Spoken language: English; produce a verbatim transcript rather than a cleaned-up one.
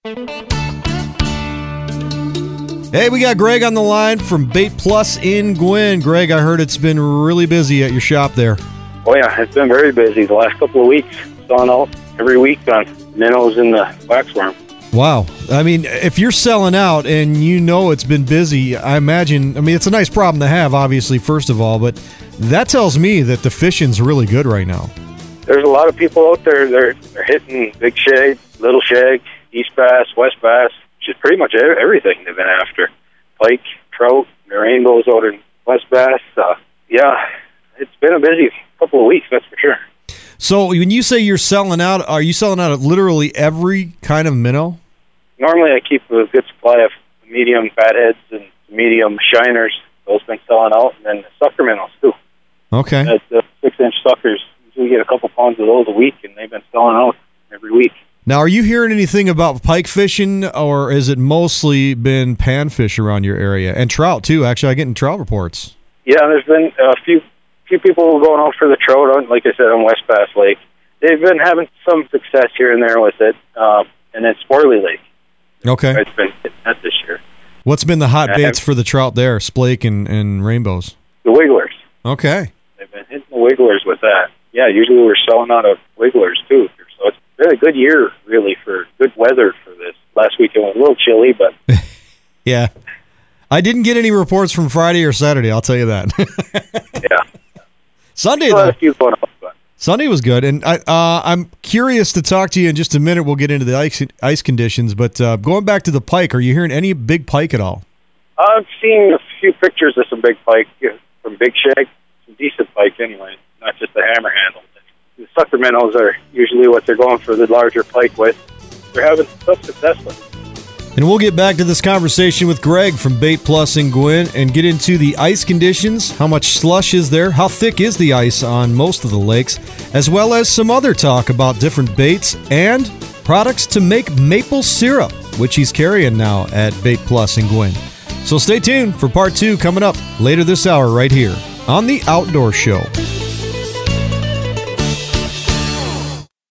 Hey, we got Greg on the line from Bait Plus in Gwinn. Greg, I heard it's been really busy at your shop there. Oh, yeah, it's been very busy the last couple of weeks. Selling out every week on minnows and the waxworm. Wow. I mean, if you're selling out and you know it's been busy, I imagine, I mean, it's a nice problem to have, obviously, first of all, but that tells me that the fishing's really good right now. There's a lot of people out there, they're, they're hitting big shag, little shag, east bass, west bass, which is pretty much everything they've been after. Pike, trout, the rainbows out in west bass. Uh, yeah, it's been a busy couple of weeks, that's for sure. So when you say you're selling out, are you selling out of literally every kind of minnow? Normally I keep a good supply of medium fatheads and medium shiners. Those been selling out, and then the sucker minnows too. Okay. The, the six-inch suckers, we get a couple pounds of those a week, and they've been selling out every week. Now, are you hearing anything about pike fishing, or has it mostly been panfish around your area? And trout, too. Actually, I'm getting trout reports. Yeah, there's been a few few people going out for the trout, on, like I said, on West Bass Lake. They've been having some success here and there with it, um, and then Sporley Lake. Okay. It's been hitting that this year. What's been the hot I baits have, for the trout there, splake and, and rainbows? The wigglers. Okay. They've been hitting the wigglers with that. Yeah, usually we're selling out of wigglers, too. So it's been a good year, really, for good weather for this. Last week it was a little chilly, but... Yeah. I didn't get any reports from Friday or Saturday, I'll tell you that. Yeah. Sunday, well, though. a few going up, but. Sunday was good, and I, uh, I'm curious to talk to you in just a minute. We'll get into the ice, ice conditions, but uh, going back to the pike, are you hearing any big pike at all? I've seen a few pictures of some big pike from Big Shag, some decent pike anyway, not just the hammer handle. The sucker minnows are usually what they're going for the larger pike with. They're having some success with it. And we'll get back to this conversation with Greg from Bait Plus in Gwinn and get into the ice conditions, how much slush is there, how thick is the ice on most of the lakes, as well as some other talk about different baits and products to make maple syrup, which he's carrying now at Bait Plus in Gwinn. So stay tuned for part two coming up later this hour right here on The Outdoor Show.